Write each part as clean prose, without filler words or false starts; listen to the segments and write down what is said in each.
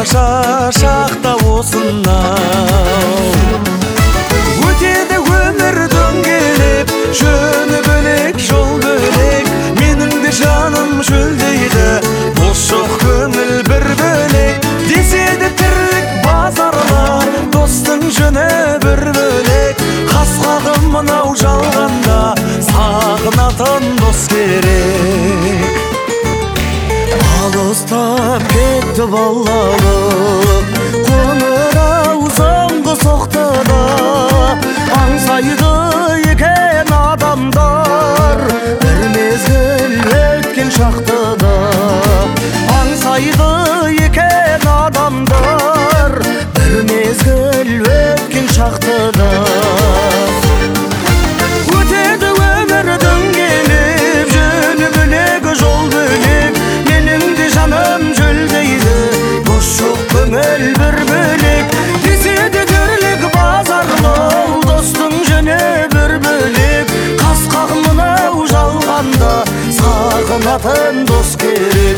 жаша шақта осынау. Өтеді өмір дөңгелеп, жөні бөлек, жол бөлек. Менің де жаным шөлдейді, бос жоқ көңіл бір бөлек. Деседі тірлік базарлы, достың жөні бір бөлек. Қас-қағым мынау жалғанда, сағынатын дос керек. Алыстап кетті балалық, қоңырау соңғы соқтыда. Аңсайды екен адамдар, бір мезгіл өткен шақтыда. Аңсайды екен адамдар, бір мезгіл өткен шақтыда. Өтеді өмір дөңгелеп, жөні бөлек, жол бөлек. Менің де жаным жөлдейді, бос жоқ көңіл бір бөлек. Деседі тірлік базарлы, достың жөні бір бөлек. Қас-қағым мынау жалғанда, сағынатын дос керек.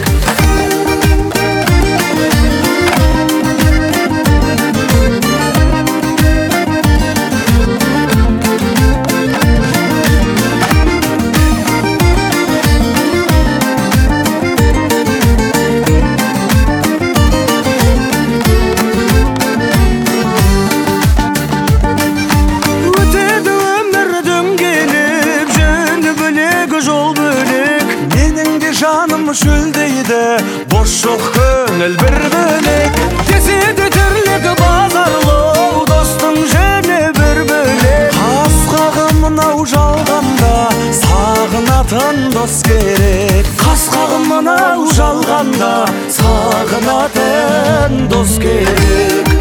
Жаным шөлдейді, бос жоқ көңіл бір бөлек. Деседі тірлік базарлы, достың жөні бір бөлек. Қас-қағым мынау жалғанда, сағынатын дос керек. Қас-қағым мынау жалғанда, сағынатын дос керек.